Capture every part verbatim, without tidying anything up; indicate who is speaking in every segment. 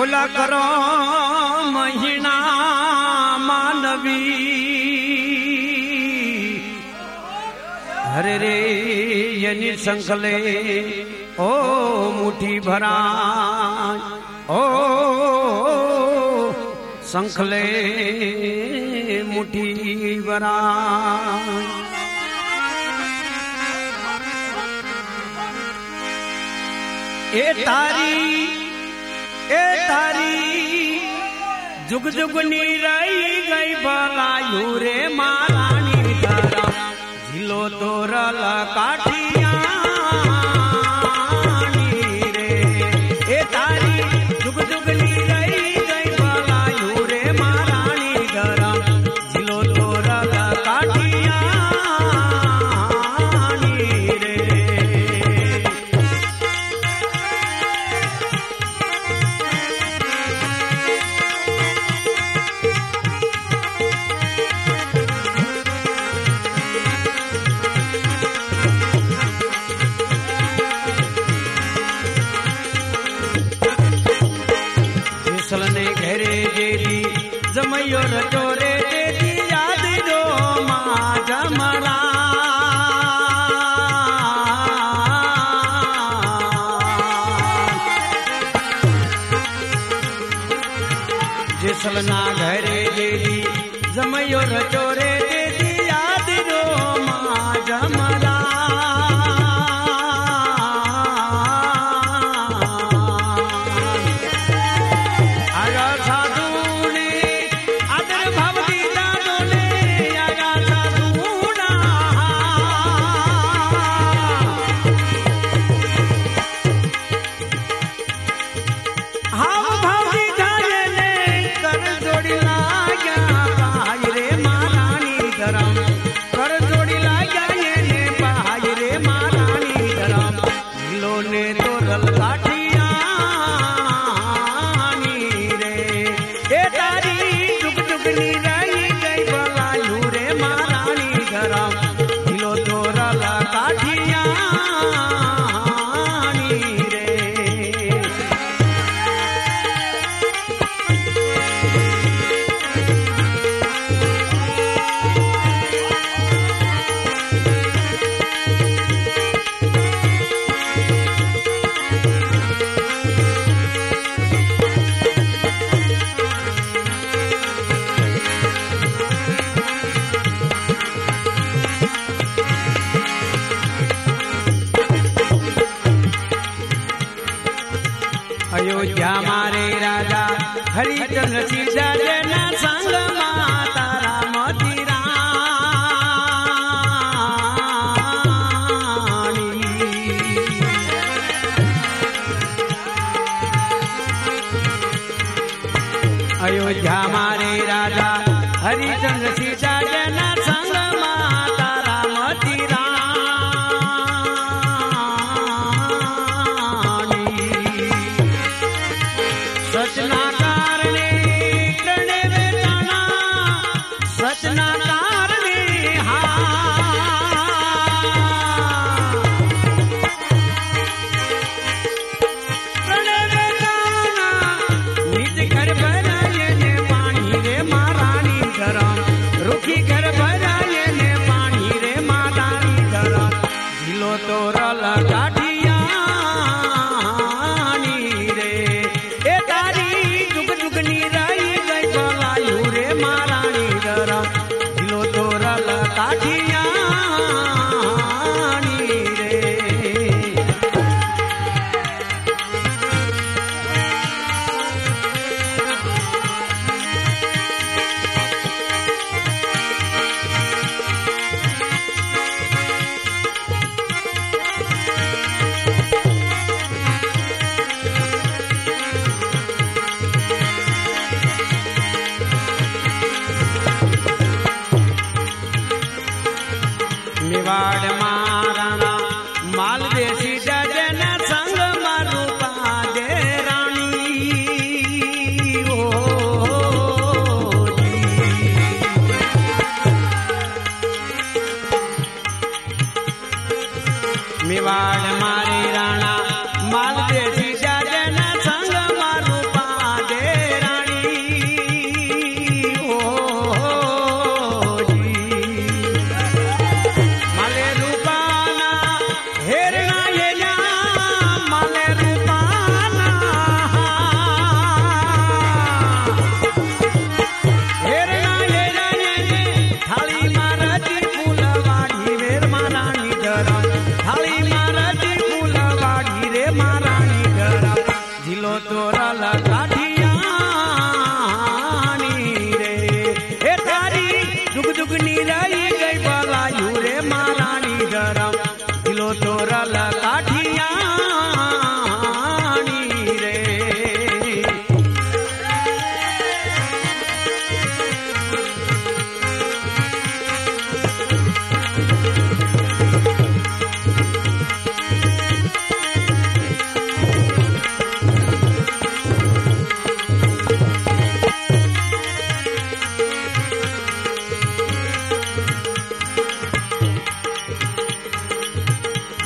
Speaker 1: बोला करो महीना मानवी हरे रे यनी संकले ओ मुठी भरा ओ संखले मुठी भरा ए तारी ए तारी जुग जुग नी रही गई भलायू रे महारानी तारा झिलो तोरल काठिया रे ए तारी जुग जुग नी रही गई भलायू रे महारानी तारा झिलो तोरल काठिया रे ने घेरे जेदी जमयो रचोरे जेदी याद जो माँ जमला जिसलना घेरे जेदी जमयो रचोरे जेदी याद जो माँ जमला अयोध्या मारे राजा हरिचंद्र सीता जना संग माता रामती रानी अयोध्या मारे राजा हरिचंद्र सीता जना संग माता रामती सचना कारणे करणे बेचाना सचना कारणे हा करणे बेचाना निज घर बनाये ने पानी रे महारानी धरा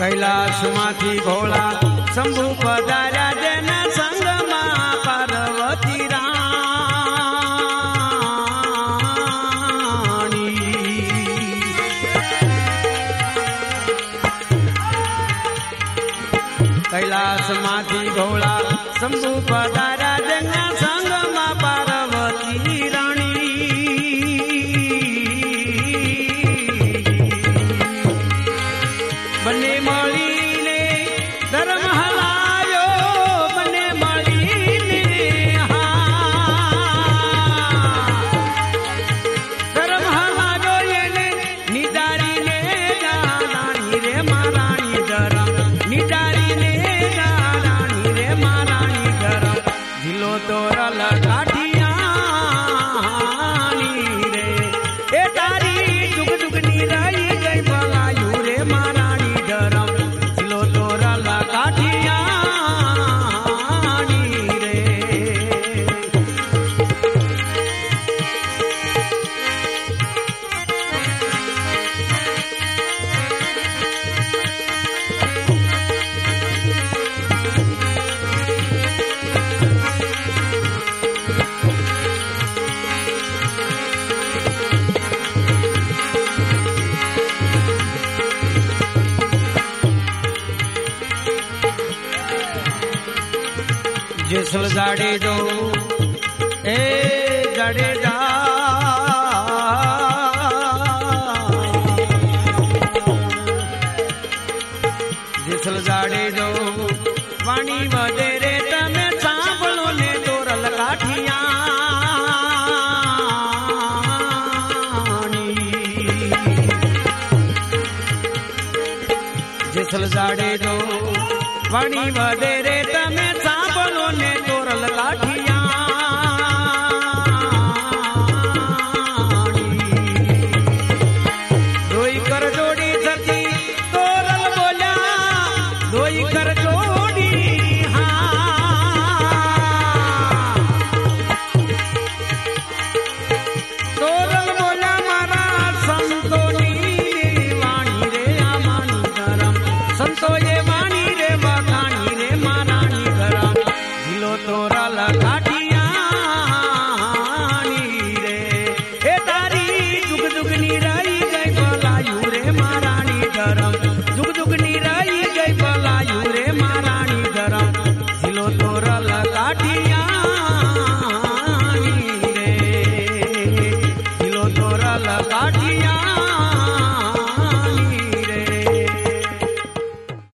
Speaker 1: कैलाश माथी भोला शंभु पधार्या जेना संग में पार्वती राणी। कैलाश माथी भोला शंभु पधार्या जेना संग में पार्वती राणी। बने मळीने धर्म हलायो, बने मळीने हा धर्म हलायो एने निदारीने राणी रे महाराणी धर्म निदारीने राणी रे महाराणी धर्म जिलो तोरल काठियानी रे ए तारी जुग जुग नी रही गई भलायू रे महाराणी धर्म जिलो तोरल काठियानी रे। जेसल जाड़े जो ए जाड़े जा जेसल जाड़े जो वाणी वडेरे तमे सांभळो ने तोरल काठियानी। जेसल जाड़े जो वाणी वडेरे